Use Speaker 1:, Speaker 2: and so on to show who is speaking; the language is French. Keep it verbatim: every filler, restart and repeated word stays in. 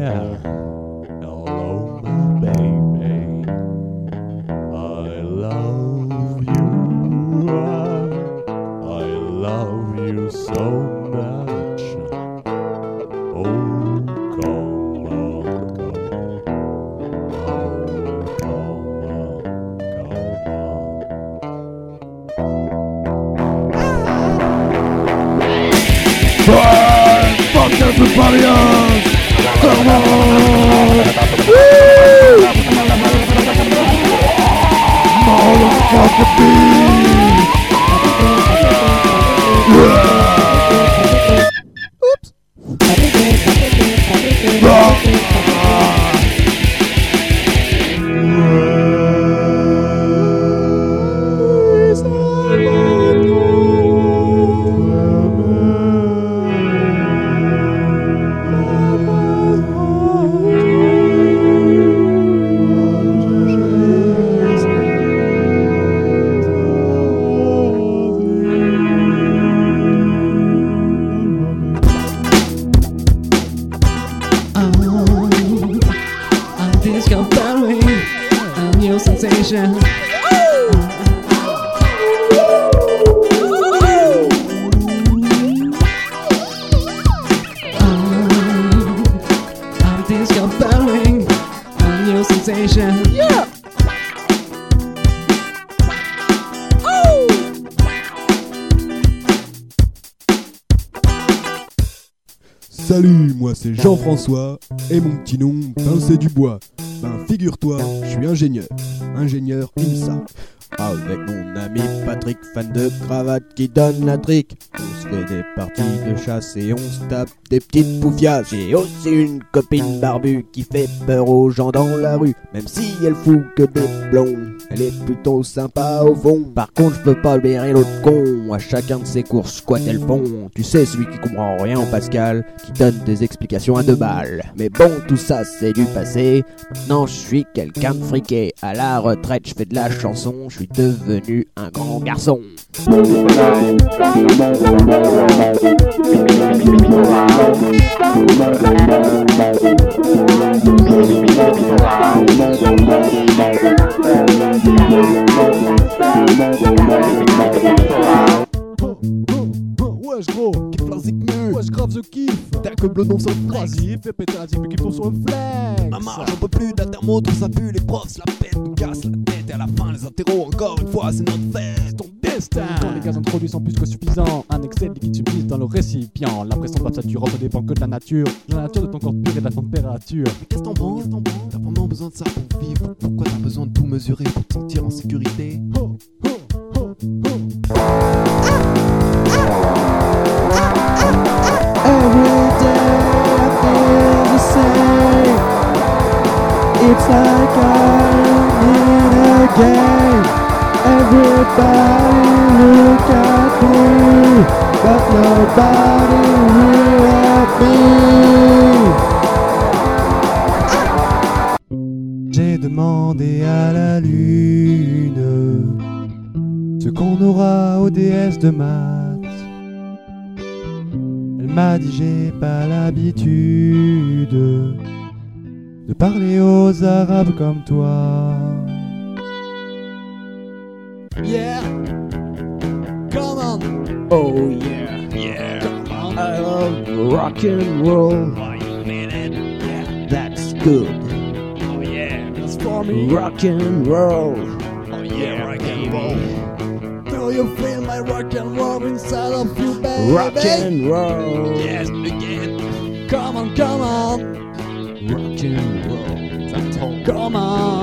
Speaker 1: yeah. Hello, my baby. I love you. I, I love you so much. Oh, come on, come on. Oh, come on, come on. Fuck everybody else! Come on! Woo! Motherfucker beat! Oops!
Speaker 2: Sensation. I'm discovering a new sensation. Yeah. Oh.
Speaker 3: Salut, moi c'est Jean-François et mon petit nom, ben c'est Dubois. Ben figure-toi, je suis ingénieur, ingénieur INSA. Avec mon ami Patrick, fan de cravate qui donne la trique. On se fait des parties de chasse et on se tape des petites poufias. J'ai aussi une copine barbue qui fait peur aux gens dans la rue. Même si elle fout que des blondes, elle est plutôt sympa au fond. Par contre je peux pas blairer l'autre con. À chacun de ses courses, quoi elles font. Tu sais, celui qui comprend rien en Pascal, qui donne des explications à deux balles. Mais bon, tout ça c'est du passé. Maintenant je suis quelqu'un de friqué. À la retraite je fais de la chanson. Je suis devenu un grand garçon.
Speaker 1: Wesh gros, kiff la zigmule. Wesh grave je kiffe. T'as que bleu dans son flex. Vas-y, fais péter la zig, mais qu'il faut sur le flex. Maman, j'en peux plus d'altermoto, ça pue, les profs se la pètent, nous cassent la tête. Et à la fin, les interros, encore une fois, c'est notre fête. Ton destin.
Speaker 2: Quand les gaz introduits sont plus que suffisants, un excès de liquide subsiste dans le récipient. La pression pas saturante ne dépend que de la nature, de la nature de ton corps pur et de la température.
Speaker 1: Mais qu'est-ce t'en prends? T'as vraiment besoin de ça pour vivre? Pourquoi t'as besoin de tout mesurer pour te sentir en sécurité? Oh, oh, oh, oh.
Speaker 3: Every day I feel the same. It's like I'm in a game. Everybody look at me, but nobody will at me. J'ai demandé à la lune ce qu'on aura aux déesses de maths. Elle m'a dit j'ai pas l'habitude de parler aux arabes comme toi.
Speaker 1: Yeah, come on.
Speaker 3: Oh yeah,
Speaker 1: Yeah,
Speaker 3: come
Speaker 1: on.
Speaker 3: I love rock and roll.
Speaker 1: Oh, you mean it? Yeah.
Speaker 3: That's good.
Speaker 1: Oh yeah, that's for me.
Speaker 3: Rock and roll.
Speaker 1: Oh yeah, rock and roll. Do you feel my rock and roll inside of you, baby?
Speaker 3: Rock and roll.
Speaker 1: Yes, again. Come on, come on.
Speaker 3: Rock and roll.
Speaker 1: Come on.